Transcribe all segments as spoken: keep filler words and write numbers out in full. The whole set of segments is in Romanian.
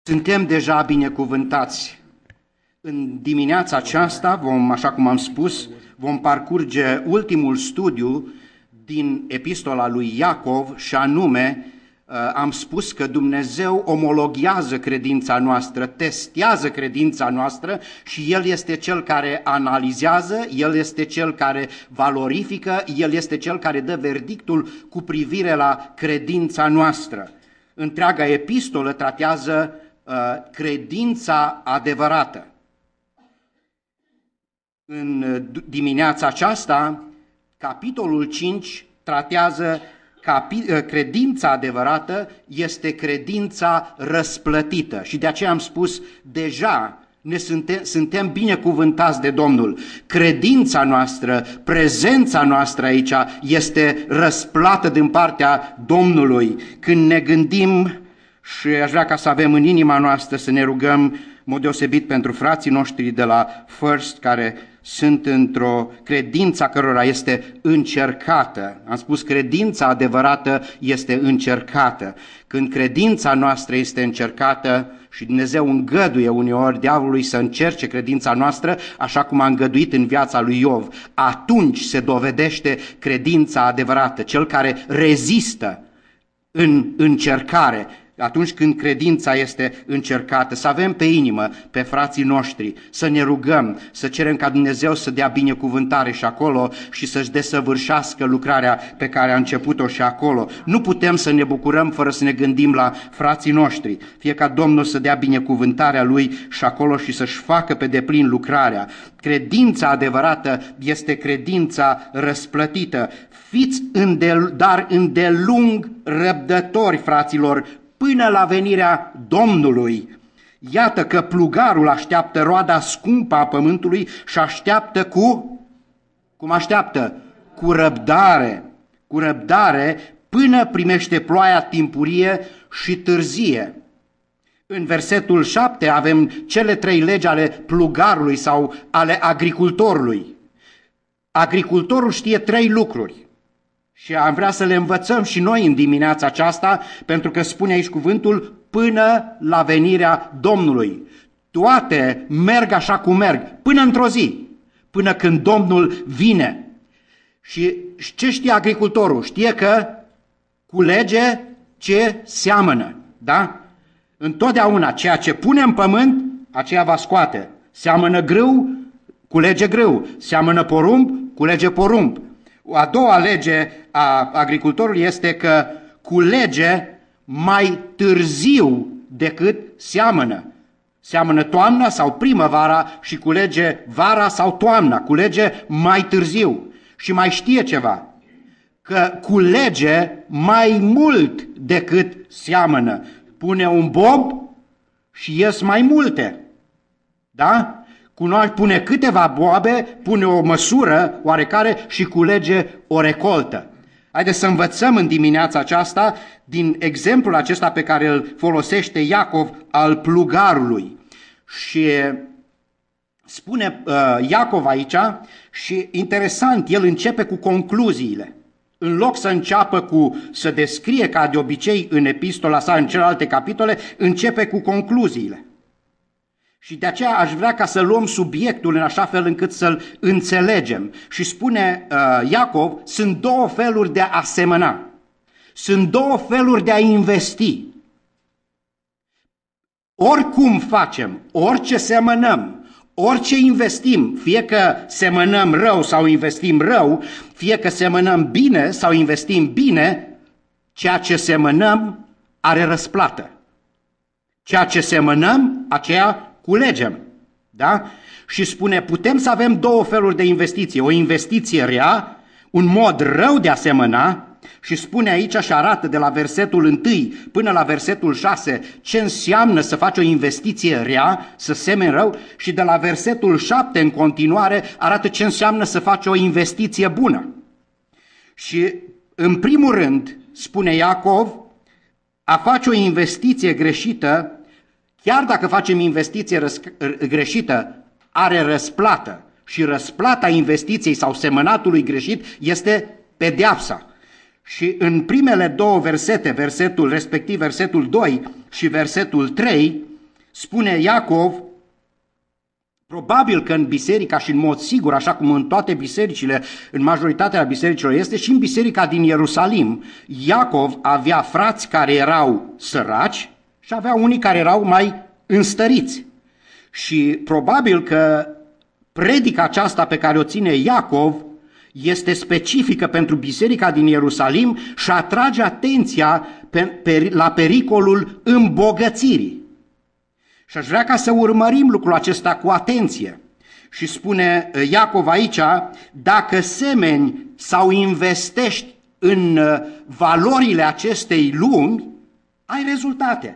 Suntem deja binecuvântați. În dimineața aceasta vom, așa cum am spus, vom parcurge ultimul studiu din epistola lui Iacov și anume am spus că Dumnezeu omologhează credința noastră, testează credința noastră și El este Cel care analizează, El este Cel care valorifică, El este Cel care dă verdictul cu privire la credința noastră. Întreaga epistolă tratează uh, credința adevărată. În dimineața aceasta, capitolul cinci tratează capi- credința adevărată, este credința răsplătită și de aceea am spus deja ne suntem, suntem binecuvântați de Domnul. Credința noastră, prezența noastră aici este răsplată din partea Domnului. Când ne gândim, și aș vrea ca să avem în inima noastră să ne rugăm în mod deosebit pentru frații noștri de la First, care sunt într-o credință cărora este încercată. Am spus credința adevărată este încercată. Când credința noastră este încercată și Dumnezeu îngăduie uneori diavolului să încerce credința noastră, așa cum a îngăduit în viața lui Iov, atunci se dovedește credința adevărată, cel care rezistă în încercare. Atunci când credința este încercată, să avem pe inimă, pe frații noștri, să ne rugăm, să cerem ca Dumnezeu să dea binecuvântare și acolo și să-și desăvârșească lucrarea pe care a început-o și acolo. Nu putem să ne bucurăm fără să ne gândim la frații noștri. Fie ca Domnul să dea binecuvântarea Lui și acolo și să-și facă pe deplin lucrarea. Credința adevărată este credința răsplătită. Fiți îndel, dar îndelung răbdători, fraților, până la venirea Domnului. Iată că plugarul așteaptă roada scumpă a pământului și așteaptă cu, cum așteaptă? Cu răbdare, cu răbdare până primește ploaia timpurie și târzie. În versetul șapte avem cele trei legi ale plugarului sau ale agricultorului. Agricultorul știe trei lucruri. Și am vrea să le învățăm și noi în dimineața aceasta, pentru că spune aici cuvântul, până la venirea Domnului. Toate merg așa cum merg, până într-o zi, până când Domnul vine. Și ce știe agricultorul? Știe că culege ce seamănă, da? Întotdeauna ceea ce pune în pământ, aceea va scoate. Seamănă grâu, culege grâu. Seamănă porumb, culege porumb. A doua lege a agricultorului este că culege mai târziu decât seamănă. Seamănă toamna sau primăvara și culege vara sau toamna. Culege mai târziu. Și mai știe ceva, că culege mai mult decât seamănă. Pune un bob și ies mai multe. Da? Pune câteva boabe, pune o măsură oarecare și culege o recoltă. Haideți să învățăm în dimineața aceasta din exemplul acesta pe care îl folosește Iacov al plugarului. Și spune uh, Iacov aici și interesant, el începe cu concluziile. În loc să înceapă cu să descrie ca de obicei în epistola sa, în celelalte capitole, începe cu concluziile. Și de aceea aș vrea ca să luăm subiectul în așa fel încât să-l înțelegem. Și spune uh, Iacov, sunt două feluri de a semăna. Sunt două feluri de a investi. Oricum facem, orice semănăm, orice investim, fie că semănăm rău sau investim rău, fie că semănăm bine sau investim bine, ceea ce semănăm are răsplată. Ceea ce semănăm, aceea culegem, da? Și spune, putem să avem două feluri de investiție, o investiție rea, un mod rău de a semăna, și spune aici și arată de la versetul unu până la versetul șase ce înseamnă să faci o investiție rea, să semeni rău, și de la versetul șapte în continuare arată ce înseamnă să faci o investiție bună. Și în primul rând, spune Iacov, a face o investiție greșită, chiar dacă facem investiție greșită, are răsplată și răsplata investiției sau semănatului greșit este pedeapsa. Și în primele două versete, versetul respectiv versetul doi și versetul trei, Spune Iacov, probabil că în biserica și în mod sigur, așa cum în toate bisericile, în majoritatea bisericilor este, și în biserica din Ierusalim, Iacov avea frați care erau săraci și avea unii care erau mai înstăriți. Și probabil că predica aceasta pe care o ține Iacov este specifică pentru biserica din Ierusalim și atrage atenția pe, pe, la pericolul îmbogățirii. Și aș vrea ca să urmărim lucrul acesta cu atenție. Și spune Iacov aici, dacă semeni sau investești în valorile acestei lumi, ai rezultate.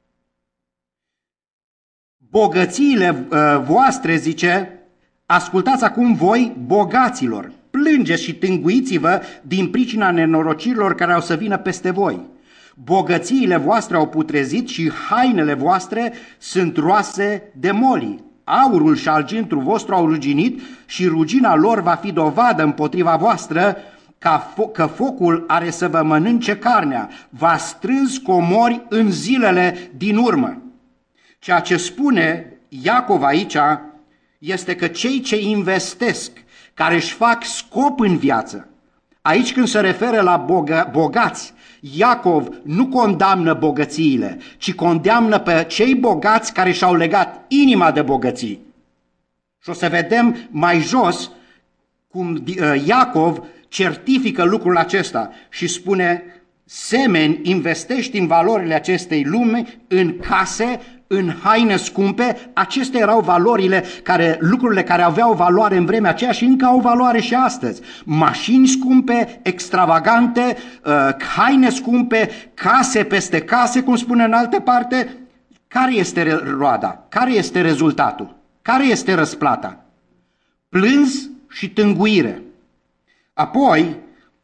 Bogățiile voastre, zice, ascultați acum voi, bogaților, plângeți și tânguiți-vă din pricina nenorocirilor care au să vină peste voi. Bogățiile voastre au putrezit și hainele voastre sunt roase de molii. Aurul și argintul vostru au ruginit și rugina lor va fi dovadă împotriva voastră ca fo- că focul are să vă mănânce carnea. V-a strâns comori în zilele din urmă. Ceea ce spune Iacov aici este că cei ce investesc, care își fac scop în viață, aici când se referă la boga, bogați, Iacov nu condamnă bogățiile, ci condamnă pe cei bogați care și-au legat inima de bogății. Și o să vedem mai jos cum Iacov certifică lucrul acesta și spune: semeni, investești în valorile acestei lumi, în case, în haine scumpe. Acestea erau valorile, care, lucrurile care aveau valoare în vremea aceea și încă au valoare și astăzi. Mașini scumpe, extravagante, haine scumpe, case peste case, cum spune în altă parte. Care este roada? Care este rezultatul? Care este răsplata? Plâns și tânguire. Apoi,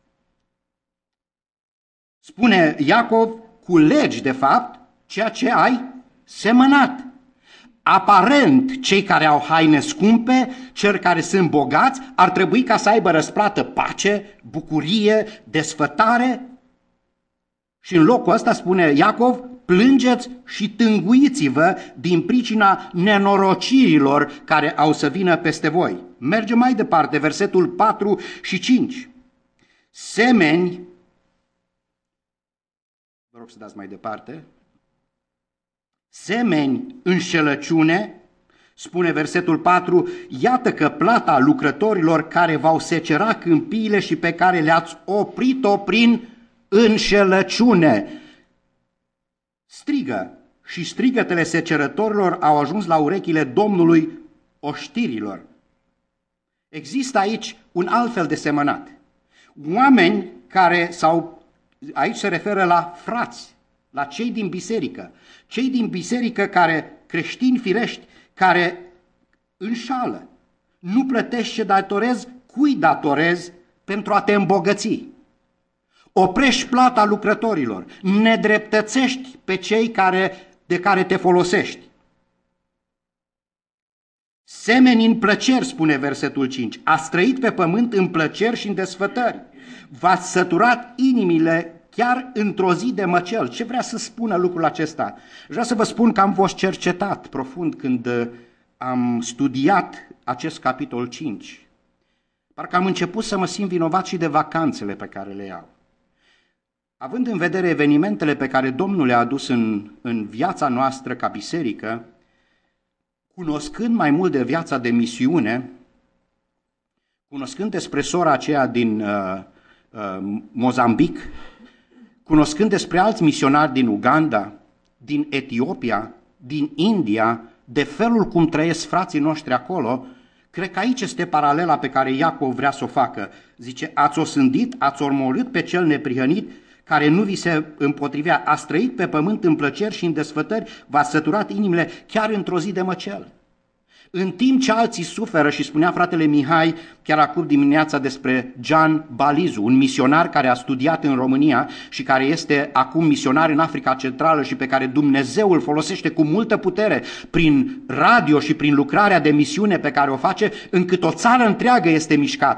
spune Iacov, culegi de fapt ceea ce ai semănat. Aparent, cei care au haine scumpe, cei care sunt bogați, ar trebui ca să aibă răsplată pace, bucurie, desfătare. Și în locul ăsta, spune Iacov, plângeți și tânguiți-vă din pricina nenorocirilor care au să vină peste voi. Mergem mai departe, versetul patru și cinci. Semeni, vă rog să dați mai departe, semeni înșelăciune, spune versetul patru, iată că plata lucrătorilor care v-au secerat câmpiile și pe care le-ați oprit-o prin înșelăciune. Strigă și strigătele secerătorilor au ajuns la urechile Domnului oștirilor. Există aici un alt fel de semănat. Oameni care, sau aici se referă la frați, la cei din biserică, cei din biserică care, creștini firești, care înșală. Nu plătești ce datorezi, cui datorezi pentru a te îmbogăți. Oprești plata lucrătorilor, nedreptățești pe cei care, de care te folosești. Semeni în plăceri, spune versetul cinci, ați trăit pe pământ în plăceri și în desfătări. V-ați săturat inimile chiar într-o zi de măcel. Ce vrea să spună lucrul acesta? Vreau să vă spun că am fost cercetat profund când am studiat acest capitol cinci. Parcă am început să mă simt vinovat și de vacanțele pe care le iau. Având în vedere evenimentele pe care Domnul le-a adus în, în viața noastră ca biserică, cunoscând mai mult de viața de misiune, cunoscând despre sora aceea din uh, uh, Mozambic, cunoscând despre alți misionari din Uganda, din Etiopia, din India, de felul cum trăiesc frații noștri acolo, cred că aici este paralela pe care Iacov vrea să o facă. Zice, ați osândit, ați omorât pe cel neprihănit, care nu vi se împotrivea, ați trăit pe pământ în plăceri și în desfătări, v-ați săturat inimile chiar într-o zi de măcel. În timp ce alții suferă, și spunea fratele Mihai chiar acum dimineața despre Gian Balizu, un misionar care a studiat în România și care este acum misionar în Africa Centrală și pe care Dumnezeu îl folosește cu multă putere prin radio și prin lucrarea de misiune pe care o face, încât o țară întreagă este mișcată.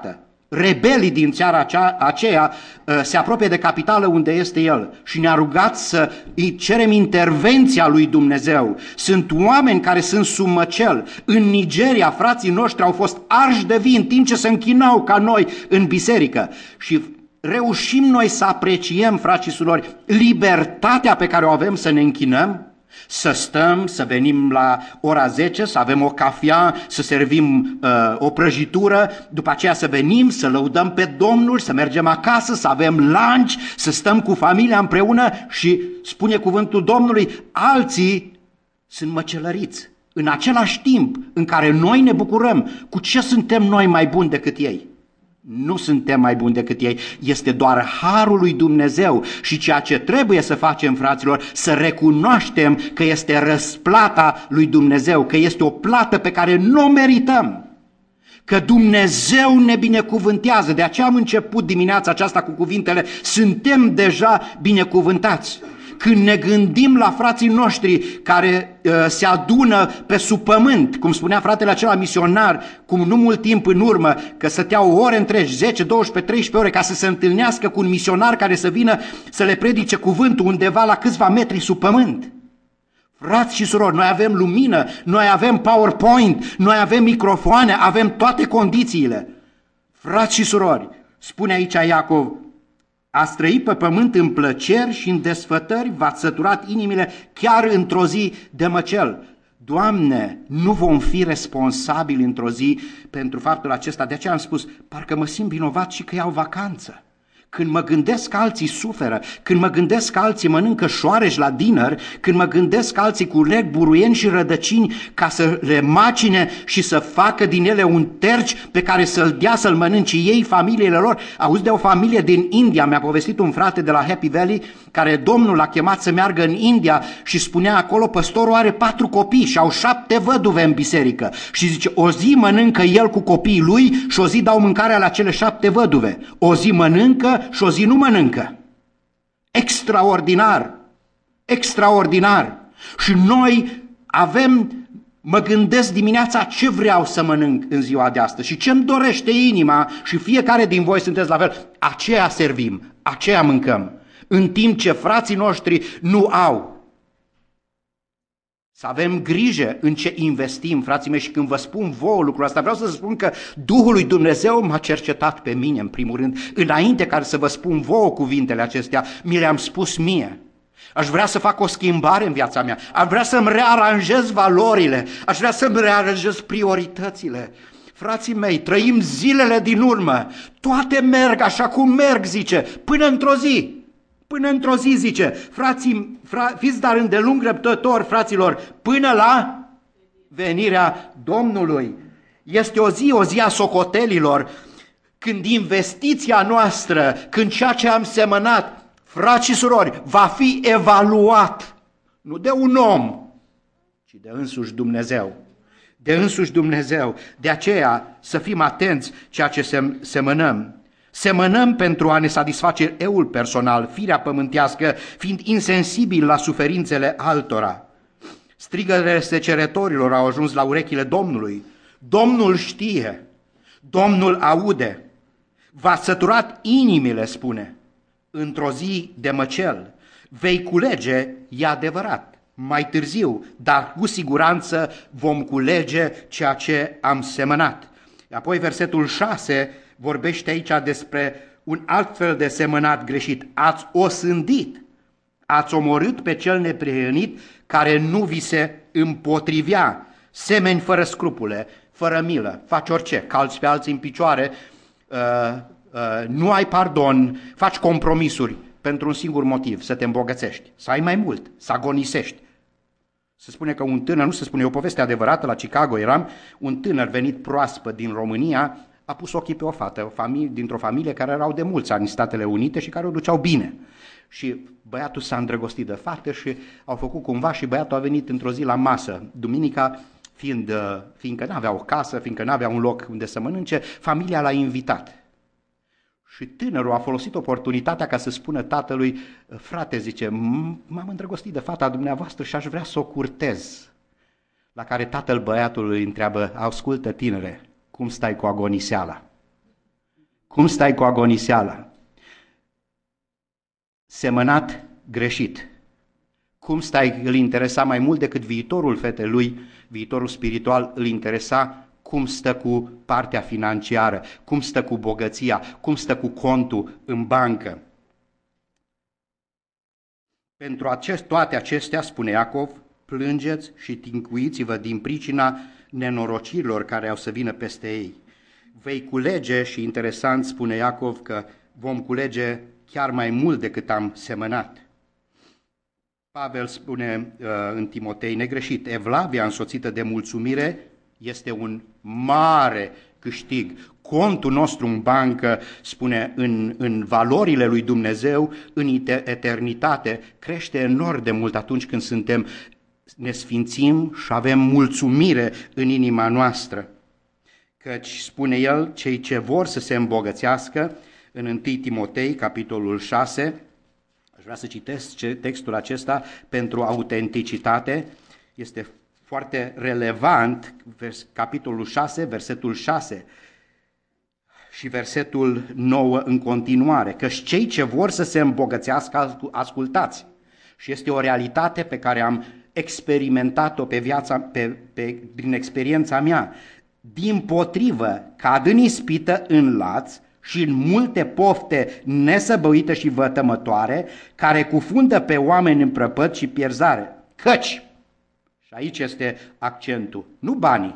rebelii din țara acea, aceea se apropie de capitală unde este el și ne-a rugat să îi cerem intervenția lui Dumnezeu. Sunt oameni care sunt sub măcel. În Nigeria, frații noștri au fost arși de vin în timp ce se închinau ca noi în biserică. Și reușim noi să apreciem, frați și surori, libertatea pe care o avem să ne închinăm, să stăm, să venim la ora zece, să avem o cafea, să servim uh, o prăjitură, după aceea să venim, să lăudăm pe Domnul, să mergem acasă, să avem lunch, să stăm cu familia împreună și spune cuvântul Domnului, alții sunt măcelăriți. În același timp în care noi ne bucurăm, cu ce suntem noi mai buni decât ei? Nu suntem mai buni decât ei, este doar harul lui Dumnezeu și ceea ce trebuie să facem, fraților, să recunoaștem că este răsplata lui Dumnezeu, că este o plată pe care nu o merităm, că Dumnezeu ne binecuvântează. De aceea am început dimineața aceasta cu cuvintele, suntem deja binecuvântați. Când ne gândim la frații noștri care uh, se adună pe sub pământ, cum spunea fratele acela misionar, cum nu mult timp în urmă, că stăteau ore întregi, zece, doisprezece, treisprezece ore, ca să se întâlnească cu un misionar care să vină să le predice cuvântul undeva la câțiva metri sub pământ. Frați și surori, noi avem lumină, noi avem PowerPoint, noi avem microfoane, avem toate condițiile. Frați și surori, spune aici Iacov, ați trăit pe pământ în plăceri și în desfătări, v-ați săturat inimile chiar într-o zi de măcel. Doamne, nu vom fi responsabili într-o zi pentru faptul acesta. De aceea am spus, parcă mă simt vinovat și că iau vacanță. Când mă gândesc că alții suferă, când mă gândesc că alții mănâncă șoareci la dinner, când mă gândesc că alții culeg buruieni și rădăcini ca să le macine și să facă din ele un terci pe care să-l dea să-l mănânce ei, familiile lor. Auzi de o familie din India, mi-a povestit un frate de la Happy Valley, care Domnul l-a chemat să meargă în India și spunea acolo, păstorul are patru copii și au șapte văduve în biserică. Și zice, o zi mănâncă el cu copiii lui și o zi dau mâncarea la cele șapte văduve. O zi mănâncă și o zi nu mănâncă. Extraordinar, extraordinar. Și noi avem, mă gândesc dimineața ce vreau să mănânc în ziua de astăzi și ce-mi dorește inima și fiecare din voi sunteți la fel, aceea servim, aceea mâncăm, în timp ce frații noștri nu au. Să avem grijă în ce investim, frații mei, și când vă spun vouă lucrul ăsta, vreau să spun că Duhul lui Dumnezeu m-a cercetat pe mine, în primul rând, înainte care să vă spun vouă cuvintele acestea, mi le-am spus mie. Aș vrea să fac o schimbare în viața mea, aș vrea să-mi rearanjez valorile, aș vrea să-mi rearanjez prioritățile. Frații mei, trăim zilele din urmă, toate merg așa cum merg, zice, până într-o zi. Până într-o zi, zice, frații, fra, fiți dar îndelung răbdători, fraților, până la venirea Domnului. Este o zi, o zi a socotelilor, când investiția noastră, când ceea ce am semănat, frați și surori, va fi evaluat, nu de un om, ci de însuși Dumnezeu. De însuși Dumnezeu. De aceea să fim atenți ceea ce sem- semănăm. Semănăm pentru a ne satisface eul personal, firea pământească, fiind insensibili la suferințele altora. Strigările secerătorilor au ajuns la urechile Domnului. Domnul știe, Domnul aude. V-ați săturat inimile, spune, într-o zi de măcel. Vei culege, e adevărat, mai târziu, dar cu siguranță vom culege ceea ce am semănat. Apoi versetul șase vorbește aici despre un alt fel de semănat greșit. Ați osândit, ați omorât pe cel neprihănit care nu vi se împotrivea. Semeni fără scrupule, fără milă, faci orice, calci pe alții în picioare, uh, uh, nu ai pardon, faci compromisuri pentru un singur motiv, să te îmbogățești, să ai mai mult, să agonisești. Se spune că un tânăr, nu se spune, e o poveste adevărată, la Chicago eram, un tânăr venit proaspăt din România, a pus ochii pe o fată, o familie, dintr-o familie care erau de mulți ani în Statele Unite și care o duceau bine. Și băiatul s-a îndrăgostit de fată și au făcut cumva și băiatul a venit într-o zi la masă. Duminica, fiind, fiindcă n-avea o casă, fiindcă n-avea un loc unde să mănânce, familia l-a invitat. Și tânărul a folosit oportunitatea ca să spună tatălui, frate, zice, m-am îndrăgostit de fata dumneavoastră și aș vrea să o curtez. La care tatăl băiatului îi întreabă, ascultă tinere, cum stai cu agoniseala? Cum stai cu agoniseala? Semănat greșit. Cum stai, îl interesa mai mult decât viitorul fetelui, viitorul spiritual, îl interesa cum stă cu partea financiară, cum stă cu bogăția, cum stă cu contul în bancă. Pentru acest, toate acestea, spune Iacov, plângeți și tincuiți-vă din pricina nenorocirilor care au să vină peste ei. Vei culege, și interesant spune Iacov că vom culege chiar mai mult decât am semănat. Pavel spune uh, în Timotei negreșit, evlavia însoțită de mulțumire este un mare câștig. Contul nostru în bancă, spune, în, în valorile lui Dumnezeu, în eternitate, crește enorm de mult atunci când suntem, ne sfințim și avem mulțumire în inima noastră. Căci, spune el, cei ce vor să se îmbogățească, în întâi Timotei, capitolul șase, aș vrea să citesc textul acesta pentru autenticitate, este foarte relevant, vers, capitolul șase, versetul șase și versetul nouă în continuare, căci cei ce vor să se îmbogățească, ascultați, și este o realitate pe care am experimentat-o pe viața, pe, pe, prin experiența mea, dimpotrivă, cad în ispită, în laț și în multe pofte nesăbăuite și vătămătoare, care cufundă pe oameni în prăpăd și pierzare. Căci, și aici este accentul, nu banii,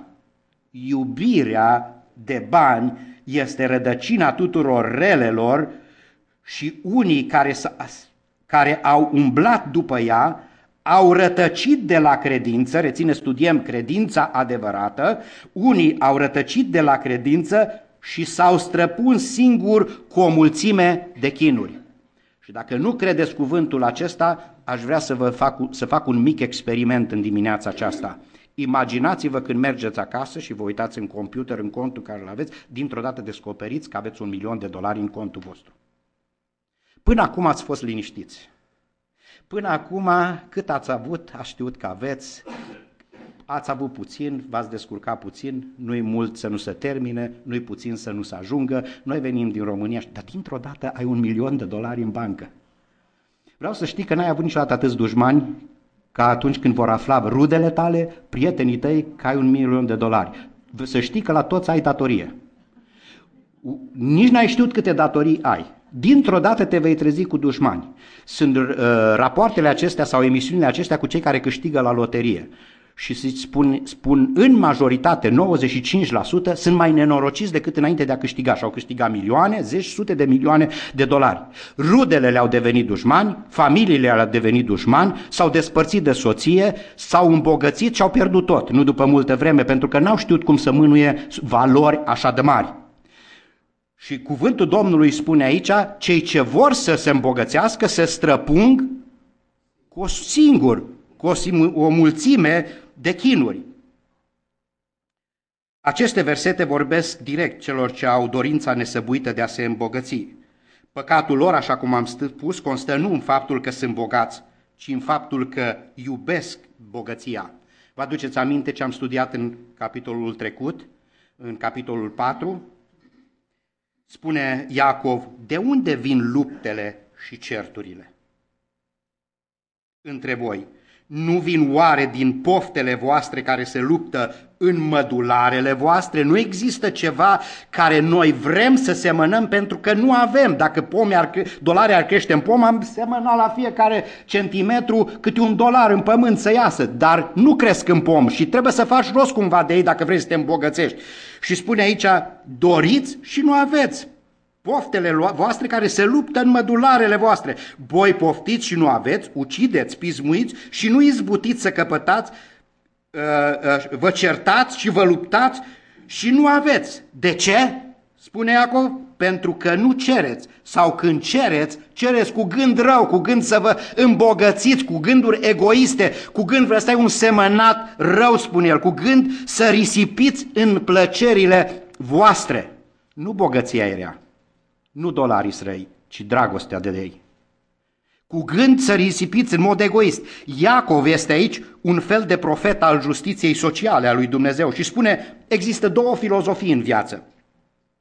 iubirea de bani este rădăcina tuturor relelor și unii care, care au umblat după ea au rătăcit de la credință, reține, studiem credința adevărată, unii au rătăcit de la credință și s-au străpuns singur cu o mulțime de chinuri. Și dacă nu credeți cuvântul acesta, aș vrea să vă fac, să fac un mic experiment în dimineața aceasta. Imaginați-vă când mergeți acasă și vă uitați în computer, în contul care îl aveți, dintr-o dată descoperiți că aveți un milion de dolari în contul vostru. Până acum ați fost liniștiți. Până acum, cât ați avut, ați știut că aveți, ați avut puțin, v-ați descurcat puțin, nu-i mult să nu se termine, nu-i puțin să nu se ajungă, noi venim din România, dar dintr-o dată ai un milion de dolari în bancă. Vreau să știi că n-ai avut niciodată atâți dușmani ca atunci când vor afla rudele tale, prietenii tăi, că ai un milion de dolari. Să știi că la toți ai datorie. Nici n-ai știut câte datorii ai. Dintr-o dată te vei trezi cu dușmani. Sunt uh, rapoartele acestea sau emisiunile acestea cu cei care câștigă la loterie. Și să-ți spun, spun în majoritate, nouăzeci și cinci la sută, sunt mai nenorociți decât înainte de a câștiga. Și au câștigat milioane, zeci, sute de milioane de dolari. Rudele le-au devenit dușmani, familiile le-au devenit dușmani, s-au despărțit de soție, s-au îmbogățit și au pierdut tot. Nu după multă vreme, pentru că n-au știut cum să mânuie valori așa de mari. Și cuvântul Domnului spune aici, cei ce vor să se îmbogățească, se străpung cu o singur, cu o, o mulțime de chinuri. Aceste versete vorbesc direct celor ce au dorința nesăbuită de a se îmbogăți. Păcatul lor, așa cum am spus, constă nu în faptul că sunt bogați, ci în faptul că iubesc bogăția. Vă aduceți aminte ce am studiat în capitolul trecut, în capitolul patru? Spune Iacov, de unde vin luptele și certurile între voi? Nu vin oare din poftele voastre care se luptă în mădularele voastre? Nu există ceva care noi vrem să semănăm pentru că nu avem. Dacă pomii ar, dolari ar crește în pom, am semănat la fiecare centimetru câte un dolar în pământ să iasă, dar nu cresc în pom și trebuie să faci rost cumva de ei dacă vrei să te îmbogățești. Și spune aici, doriți și nu aveți. Poftele voastre care se luptă în mădularele voastre. Voi poftiți și nu aveți, ucideți, pismuiți și nu izbutiți să căpătați, vă certați și vă luptați și nu aveți. De ce? Spune Iacov, pentru că nu cereți. Sau când cereți, cereți cu gând rău, cu gând să vă îmbogățiți, cu gânduri egoiste, cu gând vreau să ai un semănat rău, spune el, cu gând să risipiți în plăcerile voastre. Nu bogăția e rea. Nu dolarii străi, ci dragostea de ei. Cu gând să risipiți în mod egoist. Iacov este aici un fel de profet al justiției sociale a lui Dumnezeu și spune, există două filozofii în viață.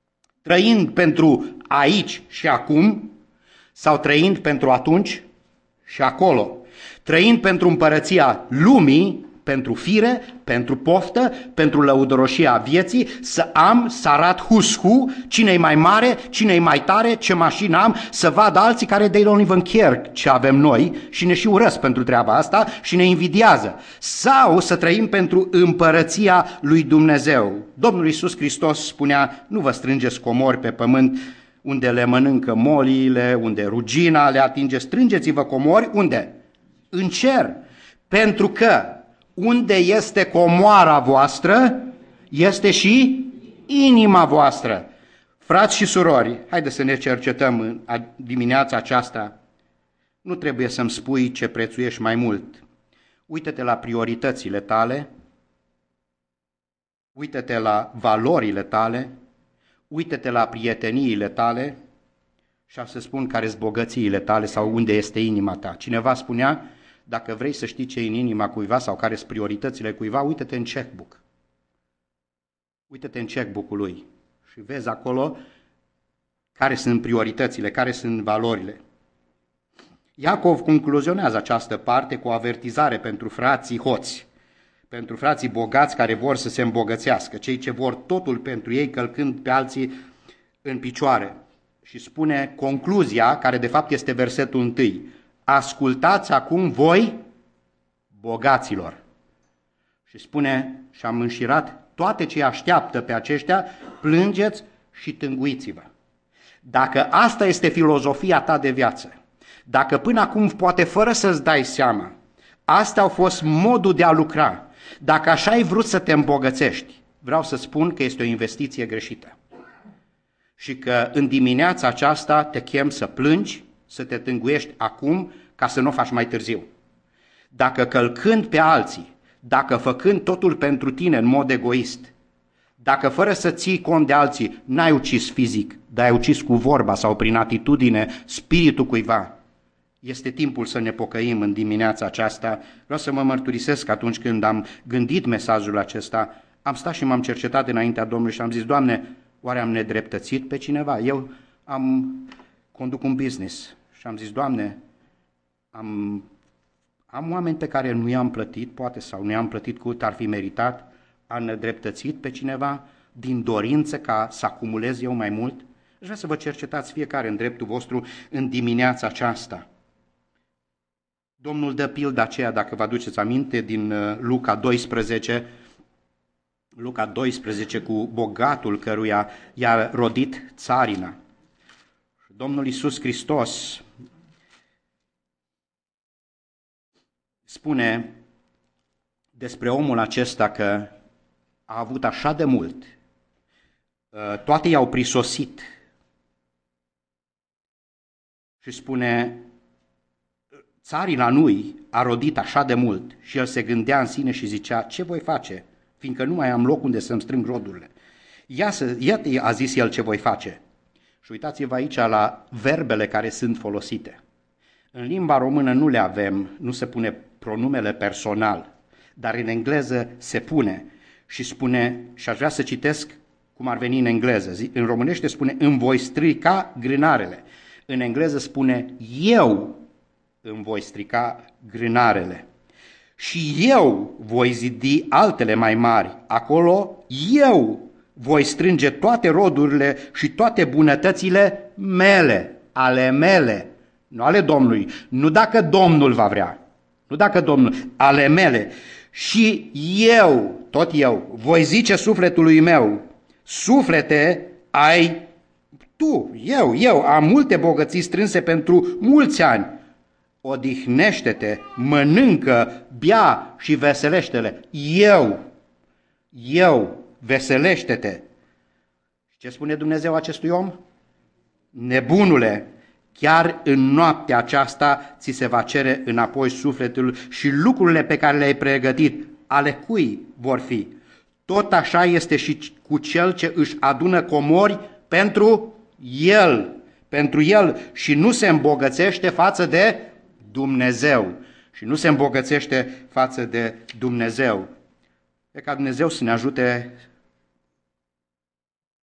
Trăind pentru aici și acum sau trăind pentru atunci și acolo? Trăind pentru împărăția lumii, pentru fire, pentru poftă, pentru lăudăroșia vieții, să am, să arat hushu, cine-i mai mare, cine-i mai tare, ce mașină am, să vadă alții care they don't even care ce avem noi și ne și urăsc pentru treaba asta și ne invidiază. Sau să trăim pentru împărăția lui Dumnezeu. Domnul Iisus Hristos spunea, nu vă strângeți comori pe pământ unde le mănâncă moliile, unde rugina le atinge, strângeți-vă comori, unde? În cer. Pentru că unde este comoara voastră, este și inima voastră. Frați și surori, haideți să ne cercetăm în dimineața aceasta. Nu trebuie să-mi spui ce prețuiești mai mult. Uită-te la prioritățile tale, uită-te la valorile tale, uită-te la prieteniile tale și am să spun care-s bogățiile tale sau unde este inima ta. Cineva spunea, dacă vrei să știi ce e în inima cuiva sau care sunt prioritățile cuiva, uită-te în checkbook. Uită-te în checkbook-ul lui și vezi acolo care sunt prioritățile, care sunt valorile. Iacov concluzionează această parte cu o avertizare pentru frații hoți, pentru frații bogați care vor să se îmbogățească, cei ce vor totul pentru ei călcând pe alții în picioare. Și spune concluzia, care de fapt este versetul întâi. Ascultați acum voi, bogaților. Și spune, și am înșirat toate ce așteaptă pe aceștia, plângeți și tânguiți-vă. Dacă asta este filozofia ta de viață, dacă până acum, poate fără să-ți dai seama, astea au fost modul de a lucra, dacă așa ai vrut să te îmbogățești, vreau să spun că este o investiție greșită. Și că în dimineața aceasta te chem să plângi, să te tânguiești acum ca să nu o faci mai târziu. Dacă călcând pe alții, dacă făcând totul pentru tine în mod egoist, dacă fără să ții cont de alții n-ai ucis fizic, dar ai ucis cu vorba sau prin atitudine spiritul cuiva, este timpul să ne pocăim în dimineața aceasta. Vreau să mă mărturisesc că atunci când am gândit mesajul acesta, am stat și m-am cercetat înaintea Domnului și am zis, Doamne, oare am nedreptățit pe cineva? Eu am conduc un business și am zis, Doamne, am, am oameni pe care nu i-am plătit, poate, sau nu i-am plătit cât ar fi meritat, am nedreptățit pe cineva din dorință ca să acumulez eu mai mult? Aș vrea să vă cercetați fiecare în dreptul vostru în dimineața aceasta. Domnul dă pilda aceea, dacă vă aduceți aminte, din Luca doisprezece, Luca doisprezece cu bogatul căruia i-a rodit țarina. Domnul Iisus Hristos spune despre omul acesta că a avut așa de mult, toate i-au prisosit și spune, țarina lui a rodit așa de mult și el se gândea în sine și zicea, ce voi face, fiindcă nu mai am loc unde să-mi strâng rodurile. Ia să, iată, a zis el, ce voi face. Și uitați-vă aici la verbele care sunt folosite. În limba română nu le avem, nu se pune pronumele personal, dar în engleză se pune și spune, și aș vrea să citesc cum ar veni în engleză. În românește spune, îmi voi strica grânarele. În engleză spune, eu îmi voi strica grânarele. Și eu voi zidi altele mai mari. Acolo eu voi strânge toate rodurile și toate bunătățile mele, ale mele, nu ale Domnului, nu dacă Domnul va vrea, nu dacă Domnul, ale mele. Și eu, tot eu, voi zice sufletului meu, suflete ai tu, eu, eu, am multe bogății strânse pentru mulți ani. Odihnește-te, mănâncă, bea și veselește-le. Eu, eu, veselește-te. Și ce spune Dumnezeu acestui om? Nebunule, chiar în noaptea aceasta ți se va cere înapoi sufletul și lucrurile pe care le-ai pregătit, ale cui vor fi? Tot așa este și cu cel ce își adună comori pentru el, pentru el și nu se îmbogățește față de Dumnezeu. Și nu se îmbogățește față de Dumnezeu. E ca Dumnezeu să ne ajute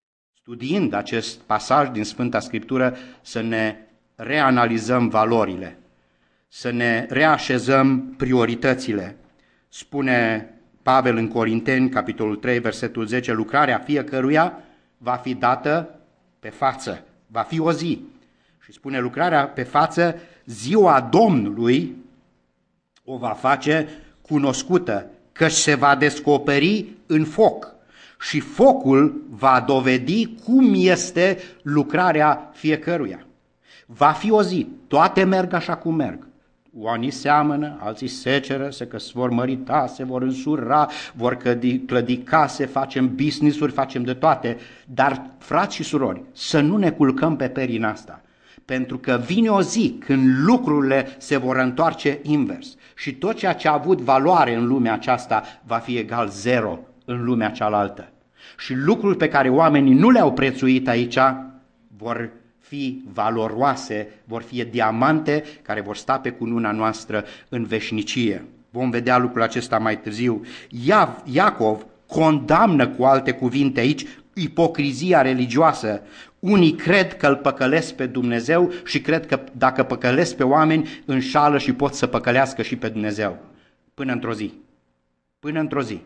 studiind acest pasaj din Sfânta Scriptură, să ne reanalizăm valorile, să ne reașezăm prioritățile. Spune Pavel în Corinteni, capitolul trei, versetul zece, lucrarea fiecăruia va fi dată pe față, va fi o zi. Și spune lucrarea pe față, ziua Domnului o va face cunoscută, că se va descoperi în foc și focul va dovedi cum este lucrarea fiecăruia. Va fi o zi, toate merg așa cum merg. Oamenii seamănă, alții seceră, se că se vor mărita, se vor însura, vor clădi, clădi case, facem business-uri, facem de toate. Dar, frați și surori, să nu ne culcăm pe perina asta. Pentru că vine o zi când lucrurile se vor întoarce invers și tot ceea ce a avut valoare în lumea aceasta va fi egal zero în lumea cealaltă. Și lucruri pe care oamenii nu le-au prețuit aici vor fi valoroase, vor fi diamante care vor sta pe cununa noastră în veșnicie. Vom vedea lucrul acesta mai târziu. Iacov condamnă, cu alte cuvinte aici, ipocrizia religioasă. Unii cred că îl păcălesc pe Dumnezeu și cred că dacă păcălesc pe oameni, înșală și pot să păcălească și pe Dumnezeu. Până într-o zi. Până într-o zi.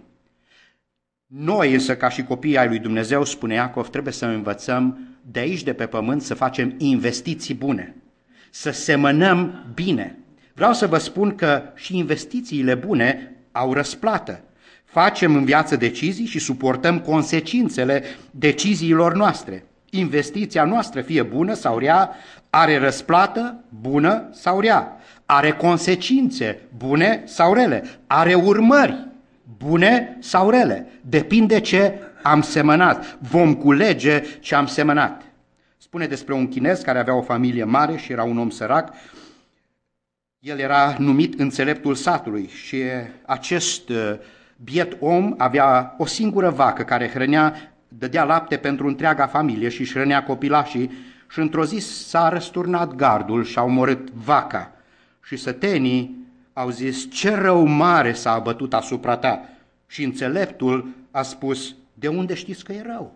Noi însă, ca și copiii ai lui Dumnezeu, spune Iacov, trebuie să învățăm de aici, de pe pământ, să facem investiții bune, să semănăm bine. Vreau să vă spun că și investițiile bune au răsplată. Facem în viață decizii și suportăm consecințele deciziilor noastre. Investiția noastră, fie bună sau rea, are răsplată bună sau rea, are consecințe bune sau rele, are urmări bune sau rele. Depinde ce am semănat. Vom culege ce am semănat. Spune despre un chinez care avea o familie mare și era un om sărac. El era numit înțeleptul satului și acest biet om avea o singură vacă care hrănea, dădea lapte pentru întreaga familie și își hrănea copilașii și într-o zi s-a răsturnat gardul și a omorât vaca. Și sătenii au zis, ce rău mare s-a abătut asupra ta. Și înțeleptul a spus, de unde știți că e rău?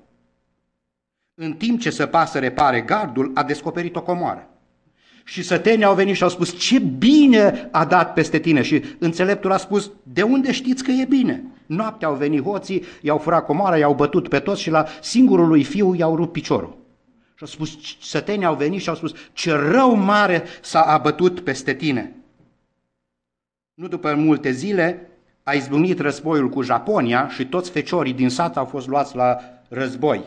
În timp ce săpa să repare gardul, a descoperit o comoară. Și sătenii au venit și au spus, ce bine a dat peste tine. Și înțeleptul a spus, de unde știți că e bine? Noaptea au venit hoții, i-au furat comoara, i-au bătut pe toți și la singurul lui fiu i-au rupt piciorul. Și au spus, sătenii au venit și au spus, ce rău mare s-a abătut peste tine. Nu după multe zile a izbucnit războiul cu Japonia și toți feciorii din sat au fost luați la război.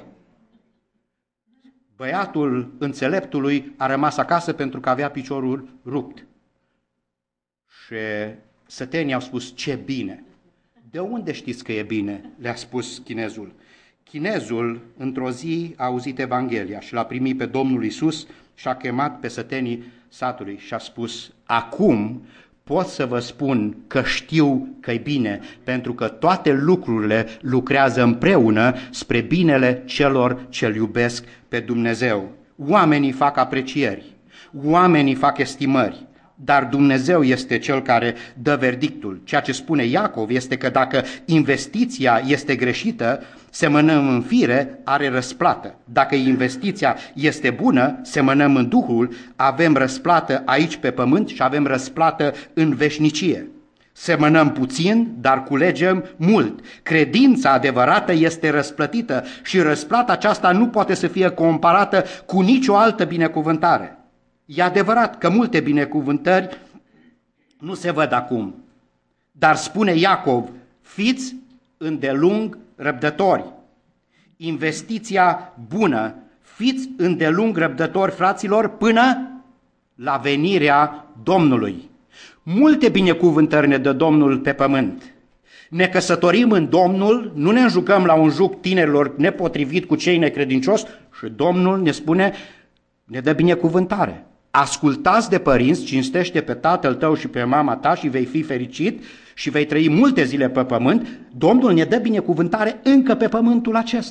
Băiatul înțeleptului a rămas acasă pentru că avea piciorul rupt. Și sătenii au spus, ce bine! De unde știți că e bine? Le-a spus chinezul. Chinezul, într-o zi, a auzit Evanghelia și l-a primit pe Domnul Iisus și a chemat pe sătenii satului și a spus, acum pot să vă spun că știu că-i bine, pentru că toate lucrurile lucrează împreună spre binele celor ce-L iubesc pe Dumnezeu. Oamenii fac aprecieri, oamenii fac estimări, dar Dumnezeu este Cel care dă verdictul. Ceea ce spune Iacov este că dacă investiția este greșită, semănăm în fire, are răsplată. Dacă investiția este bună, semănăm în Duhul, avem răsplată aici pe pământ și avem răsplată în veșnicie. Semănăm puțin, dar culegem mult. Credința adevărată este răsplătită și răsplata aceasta nu poate să fie comparată cu nicio altă binecuvântare. E adevărat că multe binecuvântări nu se văd acum, dar spune Iacov, fiți îndelung răbdători. Investiția bună, fiți îndelung răbdători, fraților, până la venirea Domnului. Multe binecuvântări ne dă Domnul pe pământ. Ne căsătorim în Domnul, nu ne jucăm la un juc tinerilor nepotrivit cu cei necredincioși și Domnul ne spune, ne dă binecuvântare. Ascultați de părinți, cinstește pe tatăl tău și pe mama ta și vei fi fericit și vei trăi multe zile pe pământ. Domnul ne dă binecuvântare încă pe pământul acesta.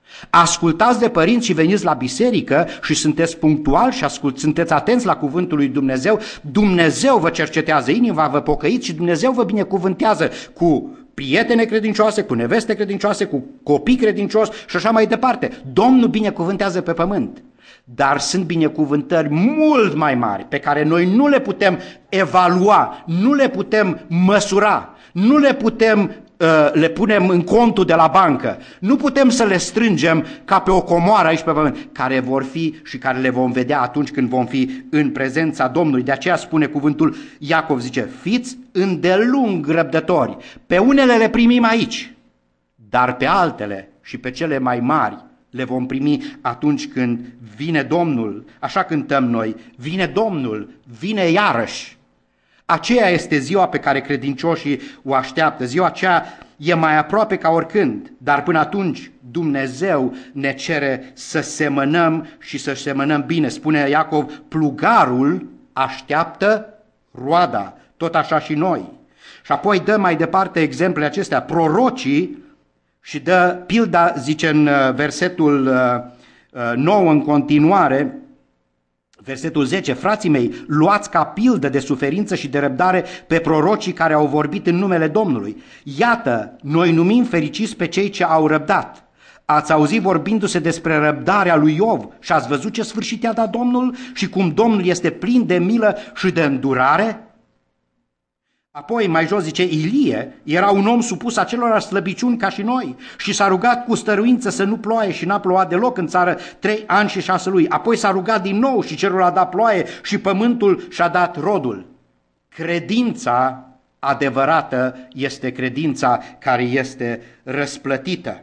Ascultați de părinți și veniți la biserică și sunteți punctuali și ascult, sunteți atenți la cuvântul lui Dumnezeu. Dumnezeu vă cercetează inima, vă pocăiți și Dumnezeu vă binecuvântează cu prietene credincioase, cu neveste credincioase, cu copii credincioși și așa mai departe. Domnul binecuvântează pe pământ. Dar sunt binecuvântări mult mai mari pe care noi nu le putem evalua, nu le putem măsura, nu le putem le punem în contul de la bancă. Nu putem să le strângem ca pe o comoară aici pe pământ, care vor fi și care le vom vedea atunci când vom fi în prezența Domnului. De aceea spune cuvântul Iacov, zice, fiți îndelung răbdători. Pe unele le primim aici, dar pe altele și pe cele mai mari le vom primi atunci când vine Domnul. Așa cântăm noi, vine Domnul, vine iarăși. Aceea este ziua pe care credincioșii o așteaptă. Ziua aceea e mai aproape ca oricând, dar până atunci Dumnezeu ne cere să semănăm și să semănăm bine. Spune Iacov, plugarul așteaptă roada, tot așa și noi. Și apoi dă mai departe exemplele acestea, prorocii, și dă pilda, zice în versetul nouă în continuare, versetul zece, frații mei, luați ca pildă de suferință și de răbdare pe prorocii care au vorbit în numele Domnului. Iată, noi numim fericiți pe cei ce au răbdat. Ați auzit vorbindu-se despre răbdarea lui Iov și ați văzut ce sfârșit i-a dat Domnul și cum Domnul este plin de milă și de îndurare? Apoi, mai jos zice, Ilie era un om supus acelor slăbiciuni ca și noi și s-a rugat cu stăruință să nu ploaie și n-a plouat deloc în țară trei ani și șase luni. Apoi s-a rugat din nou și cerul a dat ploaie și pământul și-a dat rodul. Credința adevărată este credința care este răsplătită.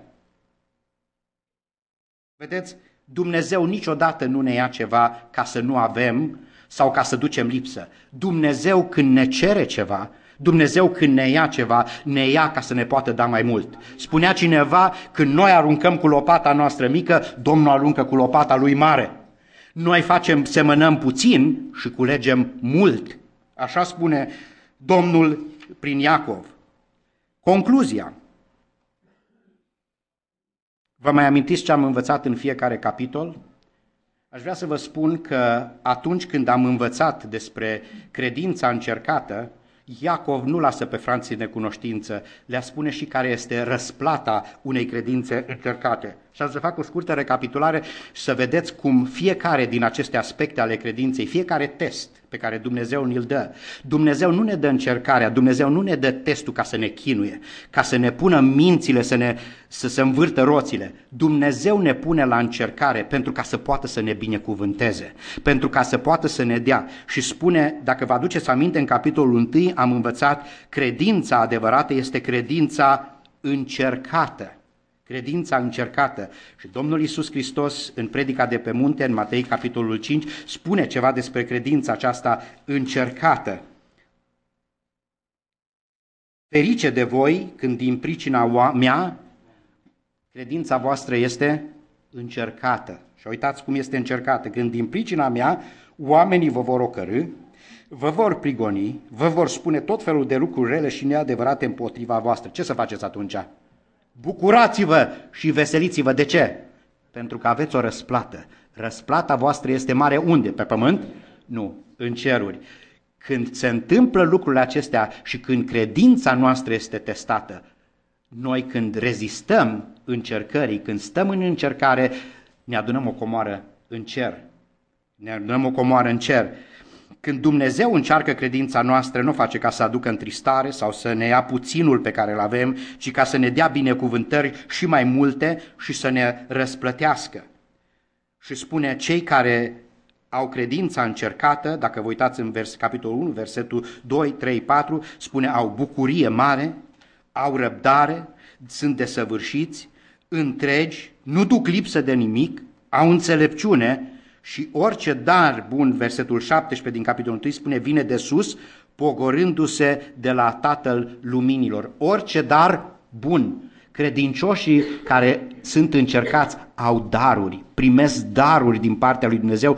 Vedeți, Dumnezeu niciodată nu ne ia ceva ca să nu avem sau ca să ducem lipsă. Dumnezeu când ne cere ceva, Dumnezeu când ne ia ceva, ne ia ca să ne poată da mai mult. Spunea cineva, când noi aruncăm cu lopata noastră mică, Domnul aruncă cu lopata lui mare. Noi facem, semănăm puțin și culegem mult. Așa spune Domnul prin Iacov. Concluzia. Vă mai amintiți ce am învățat în fiecare capitol? Aș vrea să vă spun că atunci când am învățat despre credința încercată, Iacov nu lasă pe frații în necunoștință, le-a spune și care este răsplata unei credințe încercate. Și am să fac o scurtă recapitulare și să vedeți cum fiecare din aceste aspecte ale credinței, fiecare test pe care Dumnezeu ni-l dă, Dumnezeu nu ne dă încercarea, Dumnezeu nu ne dă testul ca să ne chinuie, ca să ne pună mințile, să, ne, să se învârtă roțile. Dumnezeu ne pune la încercare pentru ca să poată să ne binecuvânteze, pentru ca să poată să ne dea. Și spune, dacă vă aduceți aminte, în capitolul unu am învățat, credința adevărată este credința încercată. Credința încercată. Și Domnul Iisus Hristos, în predica de pe munte, în Matei, capitolul cinci, spune ceva despre credința aceasta încercată. Ferice de voi când din pricina mea credința voastră este încercată. Și uitați cum este încercată. Când din pricina mea oamenii vă vor ocărî, vă vor prigoni, vă vor spune tot felul de lucruri rele și neadevărate împotriva voastră. Ce să faceți atunci? Bucurați-vă și veseliți-vă. De ce? Pentru că aveți o răsplată. Răsplata voastră este mare unde? Pe pământ? Nu, în ceruri. Când se întâmplă lucrurile acestea și când credința noastră este testată, noi când rezistăm încercării, când stăm în încercare, ne adunăm o comoară în cer. Ne adunăm o comoară în cer. Când Dumnezeu încearcă credința noastră, nu face ca să aducă întristare sau să ne ia puținul pe care îl avem, ci ca să ne dea binecuvântări și mai multe și să ne răsplătească. Și spune, cei care au credința încercată, dacă vă uitați în vers, capitolul unu, versetul doi, trei, patru, spune, au bucurie mare, au răbdare, sunt desăvârșiți, întregi, nu duc lipsă de nimic, au înțelepciune. Și orice dar bun, versetul șaptesprezece din capitolul unu spune, vine de sus, pogorându-se de la Tatăl Luminilor. Orice dar bun. Credincioșii care sunt încercați au daruri, primesc daruri din partea lui Dumnezeu,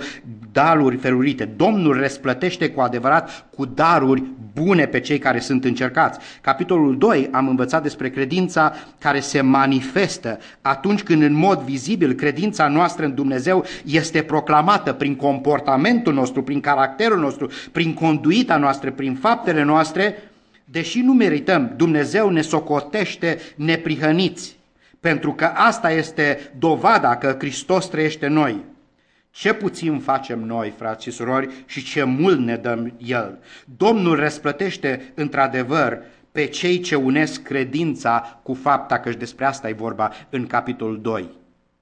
daruri felurite. Domnul răsplătește cu adevărat cu daruri bune pe cei care sunt încercați. Capitolul doi am învățat despre credința care se manifestă atunci când în mod vizibil credința noastră în Dumnezeu este proclamată prin comportamentul nostru, prin caracterul nostru, prin conduita noastră, prin faptele noastre. Deși nu merităm, Dumnezeu ne socotește neprihăniți, pentru că asta este dovada că Hristos trăiește în noi. Ce puțin facem noi, frați și surori, și ce mult ne dăm El. Domnul răsplătește într-adevăr pe cei ce unesc credința cu fapta, căci despre asta e vorba în capitolul doi.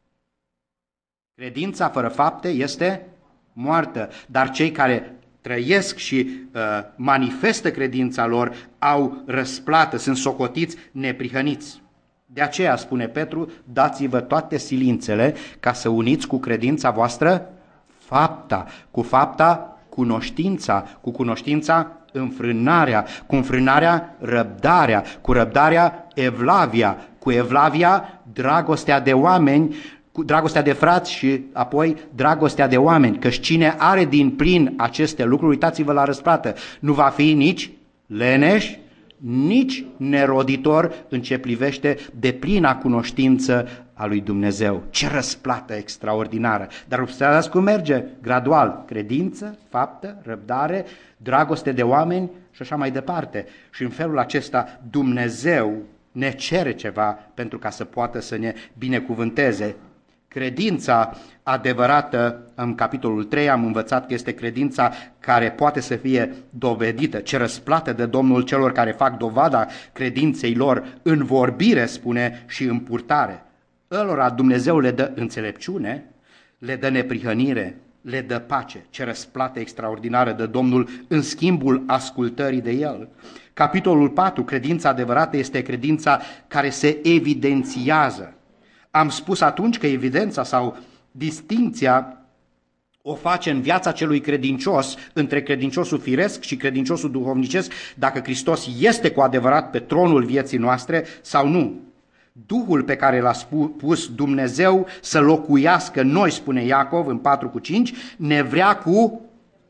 Credința fără fapte este moartă, dar cei care trăiesc și uh, manifestă credința lor au răsplată, sunt socotiți neprihăniți. De aceea spune Petru, dați-vă toate silințele ca să uniți cu credința voastră fapta, cu fapta cunoștința, cu cunoștința înfrânarea, cu înfrânarea răbdarea, cu răbdarea evlavia, cu evlavia dragostea de oameni, cu dragostea de frați și apoi dragostea de oameni, căci cine are din plin aceste lucruri, uitați-vă la răsplată, nu va fi nici leneș, nici neroditor în ce privește deplina cunoștință a lui Dumnezeu. Ce răsplată extraordinară! Dar observați cum merge gradual. Credință, faptă, răbdare, dragoste de oameni și așa mai departe. Și în felul acesta Dumnezeu ne cere ceva pentru ca să poată să ne binecuvânteze. Credința adevărată, în capitolul trei am învățat că este credința care poate să fie dovedită, ce răsplată de Domnul celor care fac dovada credinței lor în vorbire, spune, și în purtare. Ălora Dumnezeu le dă înțelepciune, le dă neprihănire, le dă pace. Ce răsplată extraordinară de Domnul în schimbul ascultării de El. Capitolul patru, credința adevărată este credința care se evidențiază. Am spus atunci că evidența sau distincția o face în viața celui credincios între credinciosul firesc și credinciosul duhovnicesc, dacă Hristos este cu adevărat pe tronul vieții noastre sau nu. Duhul pe care l-a pus Dumnezeu să locuiască noi, spune Iacov în patru cu cinci, ne vrea cu o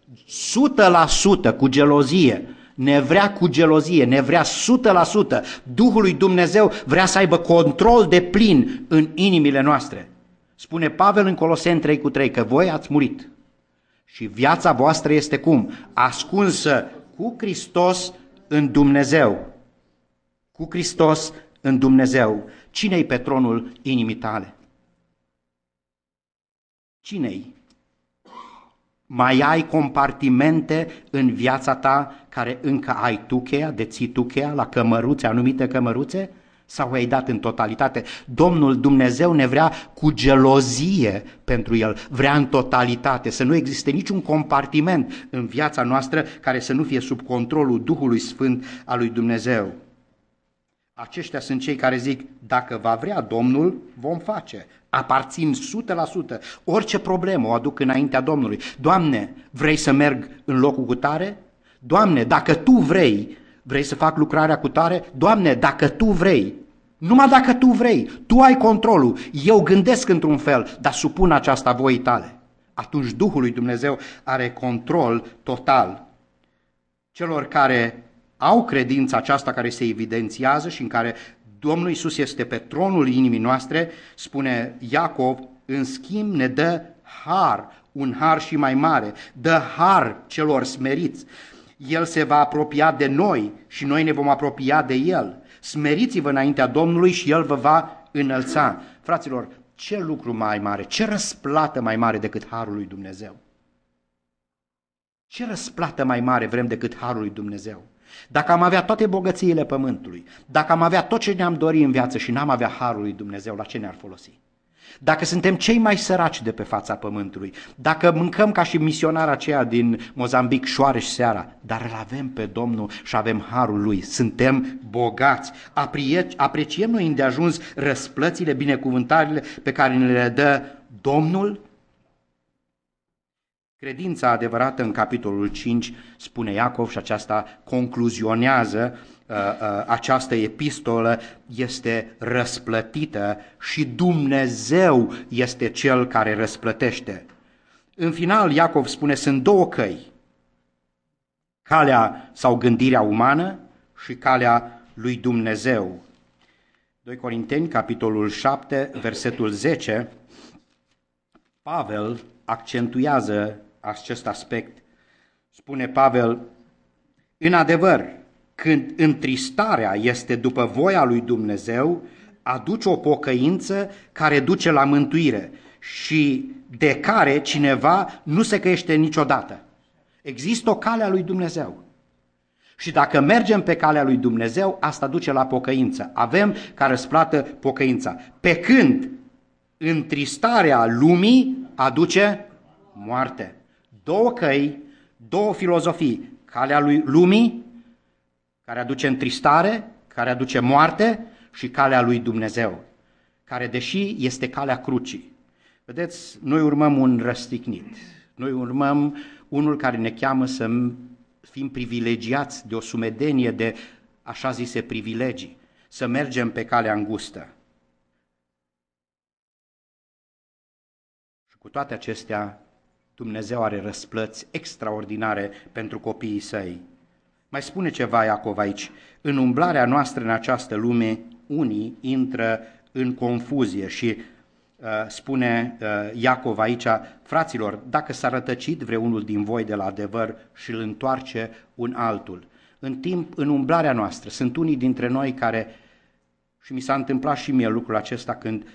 sută la sută, cu gelozie. Ne vrea cu gelozie, ne vrea o sută la sută. Duhul lui Dumnezeu vrea să aibă control de plin în inimile noastre. Spune Pavel în Coloseni trei cu trei că voi ați murit și viața voastră este cum? Ascunsă cu Hristos în Dumnezeu. Cu Hristos în Dumnezeu. Cine-i pe tronul inimii tale? Cine-i? Mai ai compartimente în viața ta care încă ai tu cheia, deții tu cheia la cămăruțe, anumite cămăruțe? Sau ai dat în totalitate? Domnul Dumnezeu ne vrea cu gelozie pentru El, vrea în totalitate, să nu existe niciun compartiment în viața noastră care să nu fie sub controlul Duhului Sfânt al lui Dumnezeu. Aceștia sunt cei care zic, dacă va vrea Domnul, vom face. Aparțin o sută la sută. Orice problemă o aduc înaintea Domnului. Doamne, vrei să merg în locul cu tare? Doamne, dacă Tu vrei, vrei să fac lucrarea cu tare? Doamne, dacă Tu vrei, numai dacă Tu vrei, Tu ai controlul. Eu gândesc într-un fel, dar supun aceasta voii Tale. Atunci Duhul lui Dumnezeu are control total. Celor care au credința aceasta care se evidențiază și în care Domnul Iisus este pe tronul inimii noastre, spune Iacov, în schimb ne dă har, un har și mai mare, dă har celor smeriți. El se va apropia de noi și noi ne vom apropia de El. Smeriți-vă înaintea Domnului și El vă va înălța. Fraților, ce lucru mai mare, ce răsplată mai mare decât harul lui Dumnezeu? Ce răsplată mai mare vrem decât harul lui Dumnezeu? Dacă am avea toate bogățiile pământului, dacă am avea tot ce ne-am dorit în viață și n-am avea harul lui Dumnezeu, la ce ne-ar folosi? Dacă suntem cei mai săraci de pe fața pământului, dacă mâncăm ca și misionara aceea din Mozambic șoare și seara, dar îl avem pe Domnul și avem harul lui, suntem bogați, apreciem noi îndeajuns răsplățile, binecuvântările pe care ne le dă Domnul? Credința adevărată în capitolul cinci, spune Iacov, și aceasta concluzionează uh, uh, această epistolă, este răsplătită și Dumnezeu este Cel care răsplătește. În final, Iacov spune, sunt două căi. Calea sau gândirea umană și calea lui Dumnezeu. doi Corinteni, capitolul șapte, versetul zece, Pavel accentuează acest aspect. Spune Pavel, în adevăr, când întristarea este după voia lui Dumnezeu, aduce o pocăință care duce la mântuire și de care cineva nu se căiește niciodată. Există o cale a lui Dumnezeu. Și dacă mergem pe calea lui Dumnezeu, asta duce la pocăință. Avem ca răsplată pocăința. Pe când întristarea lumii aduce moarte. Două căi, două filozofii. Calea lui lumii, care aduce întristare, care aduce moarte, și calea lui Dumnezeu, care deși este calea crucii. Vedeți, noi urmăm un răstignit. Noi urmăm unul care ne cheamă să fim privilegiați de o sumedenie de așa zise privilegii, să mergem pe calea îngustă. Și cu toate acestea, Dumnezeu are răsplăți extraordinare pentru copiii săi. Mai spune ceva Iacov aici. În umblarea noastră în această lume, unii intră în confuzie și uh, spune uh, Iacov aici, fraților, dacă s-a rătăcit vreunul din voi de la adevăr și îl întoarce un altul. În timp, în umblarea noastră, sunt unii dintre noi care, și mi s-a întâmplat și mie lucrul acesta când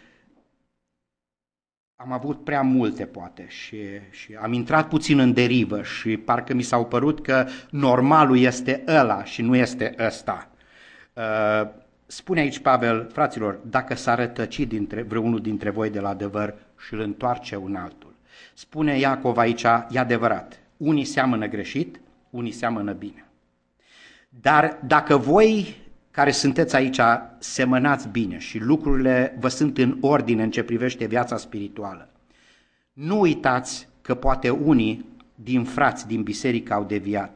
am avut prea multe, poate, și, și am intrat puțin în derivă și parcă mi s-au părut că normalul este ăla și nu este ăsta. Uh, spune aici Pavel, fraților, dacă s-a rătăcit dintre, vreunul dintre voi de la adevăr și îl întoarce un altul. Spune Iacov aici, e adevărat, unii seamănă greșit, unii seamănă bine. Dar dacă voi care sunteți aici semănați bine și lucrurile vă sunt în ordine în ce privește viața spirituală, nu uitați că poate unii din frați din biserică au deviat.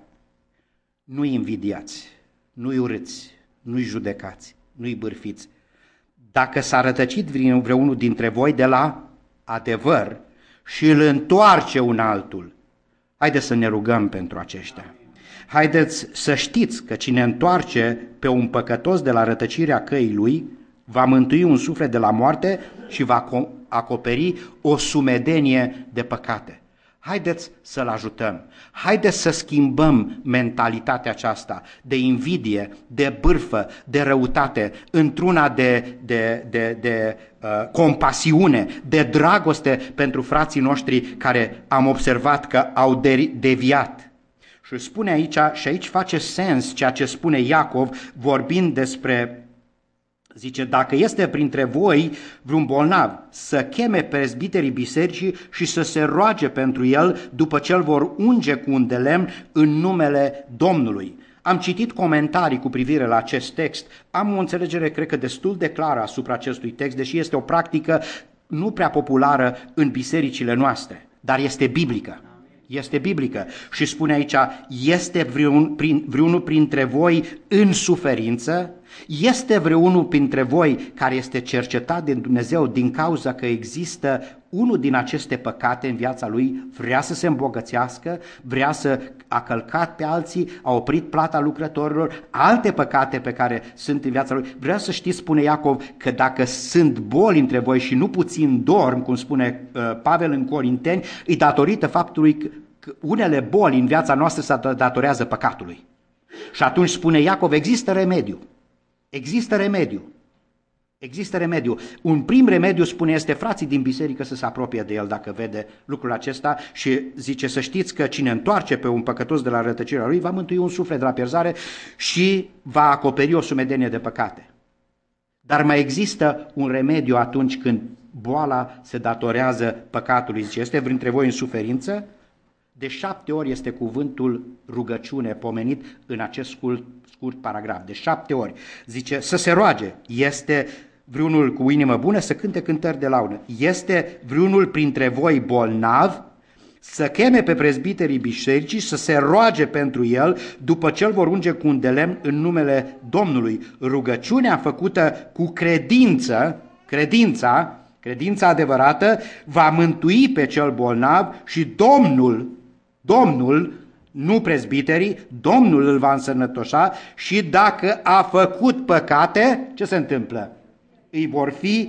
Nu-i invidiați, nu-i urâți, nu-i judecați, nu-i bârfiți. Dacă s-a rătăcit vreunul dintre voi de la adevăr și îl întoarce un altul, haideți să ne rugăm pentru aceștia. Haideți să știți că cine întoarce pe un păcătos de la rătăcirea căii lui, va mântui un suflet de la moarte și va acoperi o sumedenie de păcate. Haideți să-l ajutăm, haideți să schimbăm mentalitatea aceasta de invidie, de bârfă, de răutate, într-una de, de, de, de uh, compasiune, de dragoste pentru frații noștri care am observat că au deviat. Și spune aici, și aici face sens ceea ce spune Iacov vorbind despre, zice, dacă este printre voi vreun bolnav, să cheme prezbiterii bisericii și să se roage pentru el după ce îl vor unge cu un de lemn în numele Domnului. Am citit comentarii cu privire la acest text, am o înțelegere, cred că destul de clară asupra acestui text, deși este o practică nu prea populară în bisericile noastre, dar este biblică. Este biblică și spune aici, este vreun, prin, vreunul printre voi în suferință? Este vreunul printre voi care este cercetat de Dumnezeu din cauza că există unul din aceste păcate în viața lui, vrea să se îmbogățească, vrea să a călcat pe alții, a oprit plata lucrătorilor, alte păcate pe care sunt în viața lui. Vreau să știți, spune Iacov, că dacă sunt boli între voi și nu puțin dorm, cum spune uh, Pavel în Corinteni, îi datorită faptului că unele boli în viața noastră se datorează păcatului. Și atunci spune Iacov, există remediu. Există remediu. Există remediu. Un prim remediu, spune, este frații din biserică să se apropie de el dacă vede lucrul acesta și zice să știți că cine întoarce pe un păcătos de la rătăcirea lui va mântui un suflet de la pierzare și va acoperi o sumedenie de păcate. Dar mai există un remediu atunci când boala se datorează păcatului. Zice, este printre voi în suferință? De șapte ori este cuvântul rugăciune pomenit în acest scurt, scurt paragraf. De șapte ori. Zice să se roage. Este vreunul cu inimă bună să cânte cântări de laudă. Este vreunul printre voi bolnav să cheme pe prezbiterii bisericii să se roage pentru el după ce îl vor unge cu un de lemn în numele Domnului. Rugăciunea făcută cu credință, credința Credința adevărată va mântui pe cel bolnav și Domnul, Domnul, nu prezbiterii, Domnul îl va însănătoșa și dacă a făcut păcate, ce se întâmplă? Îi vor fi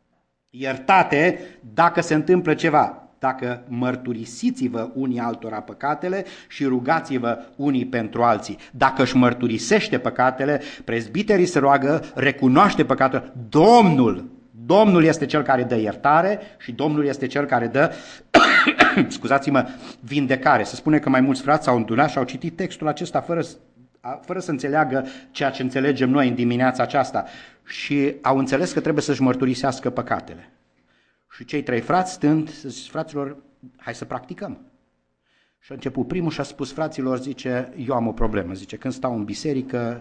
iertate dacă se întâmplă ceva. Dacă mărturisiți-vă unii altora păcatele și rugați-vă unii pentru alții. Dacă își mărturisește păcatele, prezbiterii se roagă, recunoaște păcatele. Domnul, Domnul este cel care dă iertare și Domnul este cel care dă, scuzați-mă, vindecare. Se spune că mai mulți frați s-au îndunat și au citit textul acesta fără, fără să înțeleagă ceea ce înțelegem noi în dimineața aceasta și au înțeles că trebuie să-și mărturisească păcatele. Și cei trei frați stând, zice, fraților, hai să practicăm. Și a început primul și a spus fraților, zice, eu am o problemă, zice, când stau în biserică,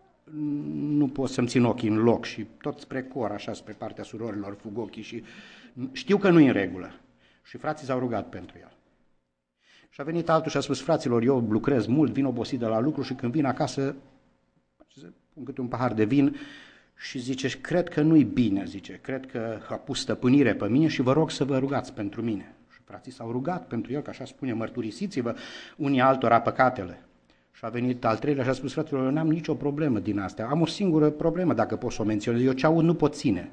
nu pot să-mi țin ochii în loc și tot spre cor, așa, spre partea surorilor, fug ochii și știu că nu e în regulă. Și frații s-au rugat pentru el. Și a venit altul și a spus, fraților, eu lucrez mult, vin obosit de la lucru și când vin acasă, pun câte un pahar de vin și zice, cred că nu-i bine, zice, cred că a pus stăpânire pe mine și vă rog să vă rugați pentru mine. Și frații s-au rugat pentru el, că așa spune, mărturisiți-vă unii altora păcatele. Și a venit al treilea și a spus, fraților, eu n-am nicio problemă din astea, am o singură problemă, dacă pot să o menționez, eu ce aud nu pot ține.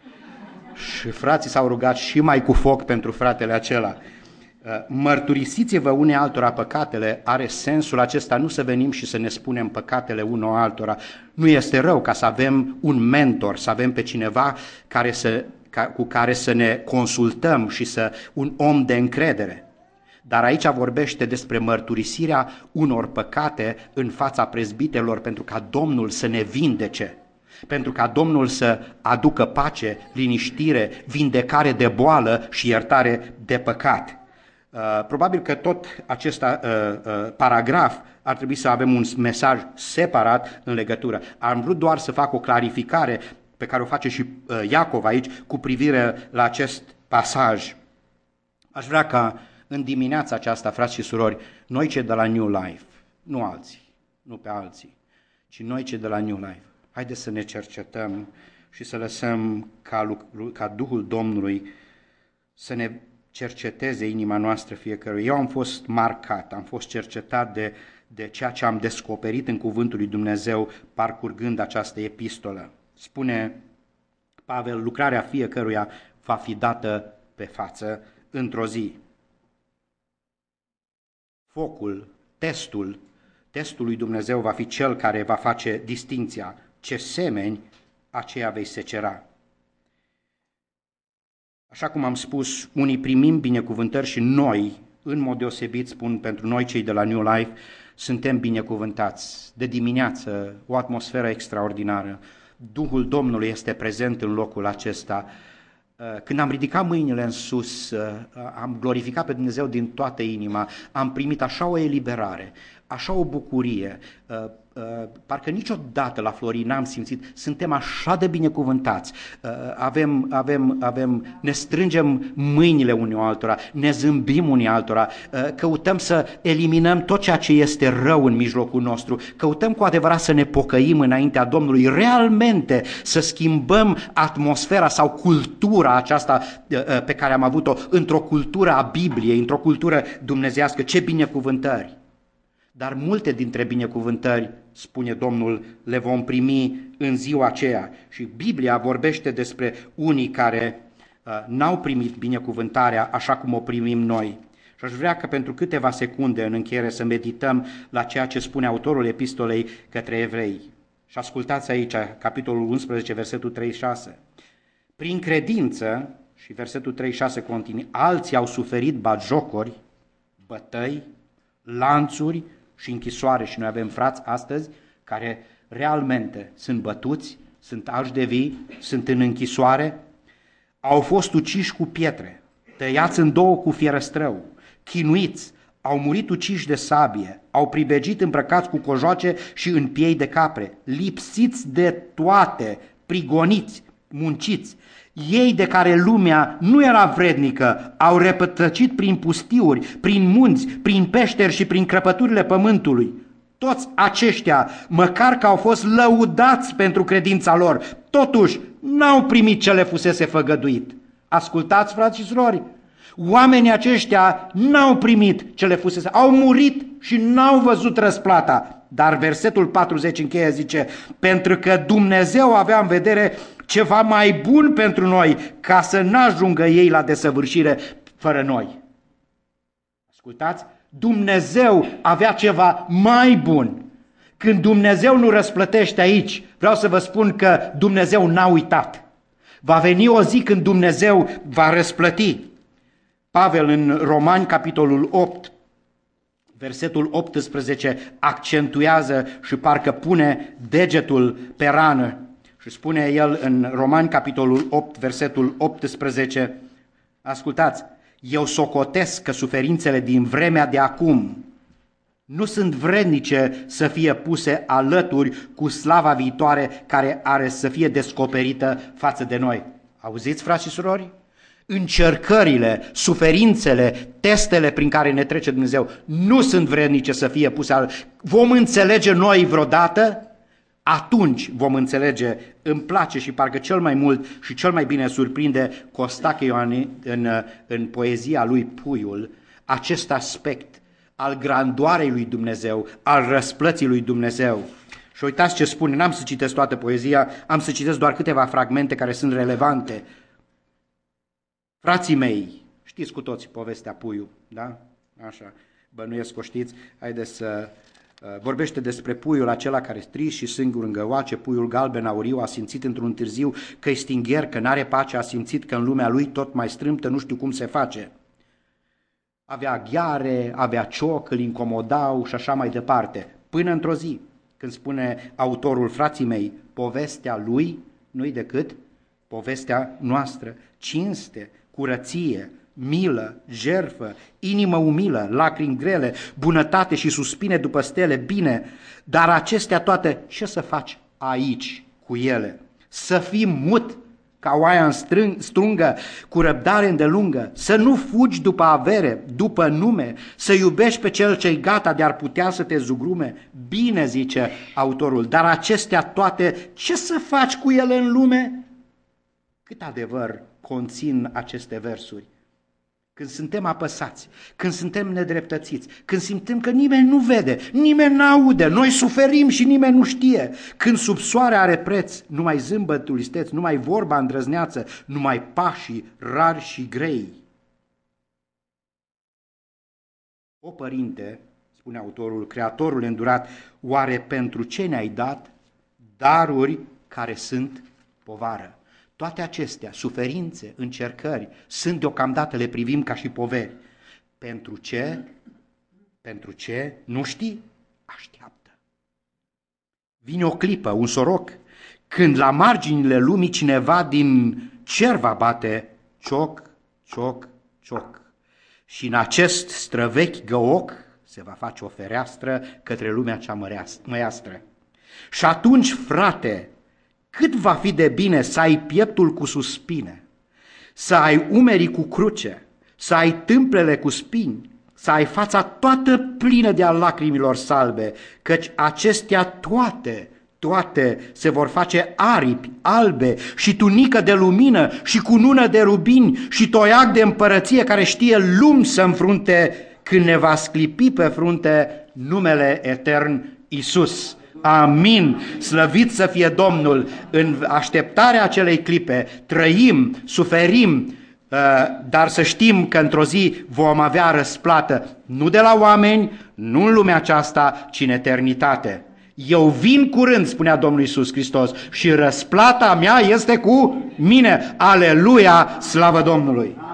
Și frații s-au rugat și mai cu foc pentru fratele acela. Mărturisiți-vă unii altora păcatele, are sensul acesta, nu să venim și să ne spunem păcatele unul altora. Nu este rău ca să avem un mentor, să avem pe cineva care să, ca, cu care să ne consultăm și să un om de încredere. Dar aici vorbește despre mărturisirea unor păcate în fața prezbitelor pentru ca Domnul să ne vindece, pentru ca Domnul să aducă pace, liniștire, vindecare de boală și iertare de păcat. Uh, probabil că tot acest uh, uh, paragraf ar trebui să avem un mesaj separat în legătură. Am vrut doar să fac o clarificare pe care o face și uh, Iacov aici cu privire la acest pasaj. Aș vrea ca în dimineața aceasta, frați și surori, noi cei de la New Life, nu alții, nu pe alții, ci noi cei de la New Life, haideți să ne cercetăm și să lăsăm ca, lucru, ca Duhul Domnului să ne cerceteze inima noastră fiecăruia. Eu am fost marcat, am fost cercetat de, de ceea ce am descoperit în Cuvântul lui Dumnezeu parcurgând această epistolă. Spune Pavel, lucrarea fiecăruia va fi dată pe față într-o zi. Focul, testul, testul lui Dumnezeu va fi cel care va face distinția. Ce semeni, aceea vei secera. Așa cum am spus, unii primim binecuvântări și noi, în mod deosebit, spun pentru noi cei de la New Life, suntem binecuvântați. De dimineață, o atmosferă extraordinară. Duhul Domnului este prezent în locul acesta. Când am ridicat mâinile în sus, am glorificat pe Dumnezeu din toată inima, am primit așa o eliberare, așa o bucurie, parcă niciodată la Florin n-am simțit, suntem așa de binecuvântați, avem, avem, avem, ne strângem mâinile unii altora, ne zâmbim unii altora, căutăm să eliminăm tot ceea ce este rău în mijlocul nostru, căutăm cu adevărat să ne pocăim înaintea Domnului, realmente să schimbăm atmosfera sau cultura aceasta pe care am avut-o într-o cultură a Bibliei, într-o cultură dumnezeiască. Ce binecuvântări! Dar multe dintre binecuvântări, spune Domnul, le vom primi în ziua aceea. Și Biblia vorbește despre unii care uh, n-au primit binecuvântarea așa cum o primim noi. Și aș vrea că pentru câteva secunde în încheiere să medităm la ceea ce spune autorul epistolei către evrei. Și ascultați aici, capitolul unsprezece, versetul treizeci și șase. Prin credință, și versetul treizeci și șase continuă, alții au suferit batjocori, bătăi, lanțuri și închisoare și noi avem frați astăzi care realmente sunt bătuți, sunt alși de vii, sunt în închisoare, au fost uciși cu pietre, tăiați în două cu fierăstrău, chinuiți, au murit uciși de sabie, au pribegit îmbrăcați cu cojoace și în piei de capre, lipsiți de toate, prigoniți, munciți. Ei de care lumea nu era vrednică au răpătăcit prin pustiuri, prin munți, prin peșteri și prin crăpăturile pământului. Toți aceștia, măcar că au fost lăudați pentru credința lor, totuși n-au primit ce le fusese făgăduit. Ascultați, frați și surori, oamenii aceștia n-au primit ce le fusese, au murit și n-au văzut răsplata. Dar versetul patruzeci încheie, zice, pentru că Dumnezeu avea în vedere ceva mai bun pentru noi, ca să n-ajungă ei la desăvârșire fără noi. Ascultați? Dumnezeu avea ceva mai bun. Când Dumnezeu nu răsplătește aici, vreau să vă spun că Dumnezeu n-a uitat. Va veni o zi când Dumnezeu va răsplăti. Pavel în Romani, capitolul opt, versetul optsprezece, accentuează și parcă pune degetul pe rană. Și spune el în Romani, capitolul opt, versetul optsprezece, ascultați, eu socotesc că suferințele din vremea de acum nu sunt vrednice să fie puse alături cu slava viitoare care are să fie descoperită față de noi. Auziți, frați și surori? Încercările, suferințele, testele prin care ne trece Dumnezeu nu sunt vrednice să fie puse alături. Vom înțelege noi vreodată? Atunci vom înțelege. Îmi place și parcă cel mai mult și cel mai bine surprinde Costache Ioane în, în poezia lui Puiul acest aspect al grandoarei lui Dumnezeu, al răsplății lui Dumnezeu. Și uitați ce spune, n-am să citesc toată poezia, am să citesc doar câteva fragmente care sunt relevante. Frații mei, știți cu toți povestea Puiul, da? Așa, bănuiesc o știți, haideți să... Vorbește despre puiul acela care e trist și singur în găoace, puiul galben auriu a simțit într-un târziu că-i stingher, că n-are pace, a simțit că în lumea lui tot mai strâmtă, nu știu cum se face. Avea gheare, avea cioc, îl incomodau și așa mai departe. Până într-o zi, când spune autorul, frații mei, povestea lui nu-i decât povestea noastră, cinste, curăție, milă, jertfă, inimă umilă, lacrimi grele, bunătate și suspine după stele, bine, dar acestea toate, ce să faci aici cu ele? Să fii mut ca oaia în strâng, strungă, cu răbdare îndelungă, să nu fugi după avere, după nume, să iubești pe cel ce-i gata de ar putea să te zugrume. Bine, zice autorul, dar acestea toate, ce să faci cu ele în lume? Cât adevăr conțin aceste versuri? Când suntem apăsați, când suntem nedreptățiți, când simțim că nimeni nu vede, nimeni nu aude, noi suferim și nimeni nu știe, când sub soare are preț, numai zâmbătul isteți, numai vorba îndrăzneață, numai pașii rari și grei. O, Părinte, spune autorul, Creatorul îndurat, oare pentru ce ne-ai dat daruri care sunt povară? Toate acestea, suferințe, încercări, sunt deocamdată, le privim ca și poveri. Pentru ce? Pentru ce? Nu știi? Așteaptă. Vine o clipă, un soroc, când la marginile lumii cineva din cer va bate cioc, cioc, cioc. Și în acest străvechi găoc se va face o fereastră către lumea cea măreastră. Și atunci, frate, cât va fi de bine să ai pieptul cu suspine, să ai umerii cu cruce, să ai tâmplele cu spini, să ai fața toată plină de-a lacrimilor salbe, căci acestea toate, toate se vor face aripi albe și tunică de lumină și cunună de rubini și toiac de împărăție care știe lumi să înfrunte când ne va sclipi pe frunte numele etern Iisus. Amin, slăvit să fie Domnul. În așteptarea acelei clipe trăim, suferim, dar să știm că într-o zi vom avea răsplată, nu de la oameni, nu în lumea aceasta, ci în eternitate. Eu vin curând, spunea Domnul Iisus Hristos, și răsplata mea este cu mine. Aleluia, slavă Domnului!